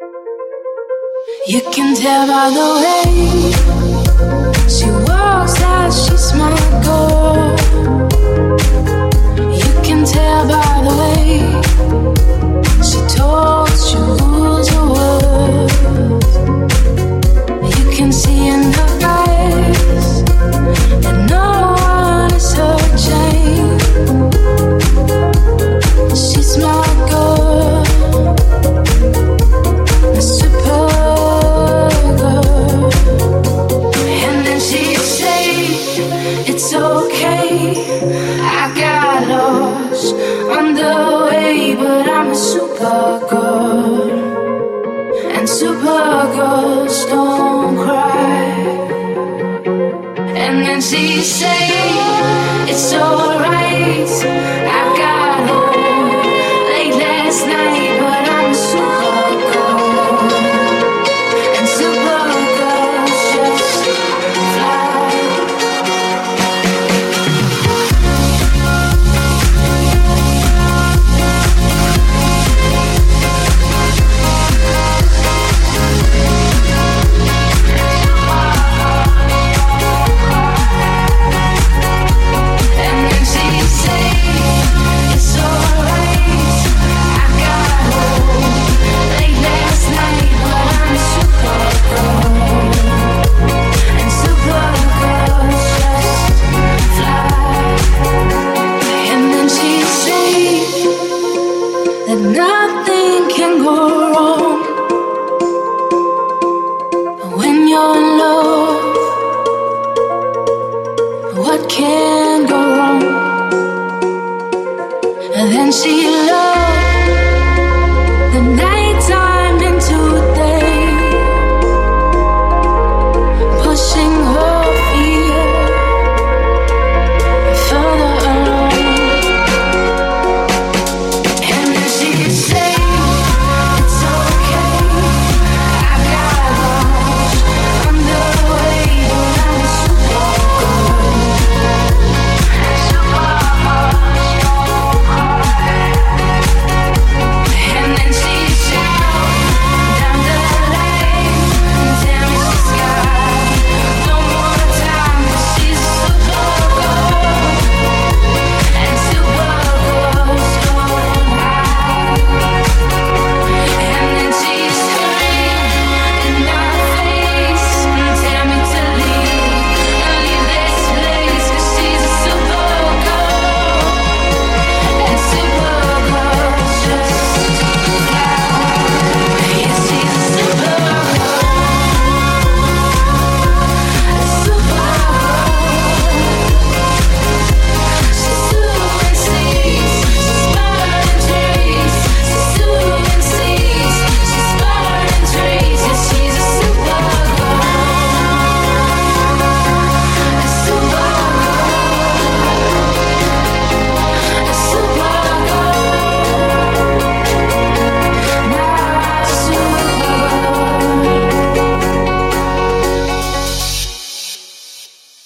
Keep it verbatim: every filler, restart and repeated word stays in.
You can tell by the way she walks that she's my girl. You can tell by the way she talks, she rules her words. You can see in her eyes that no one is her chain. She's my girl, a super girl. And then she say it's okay, I got lost on the way, but I'm a super girl, and super girls don't cry. And then she say it's alright, I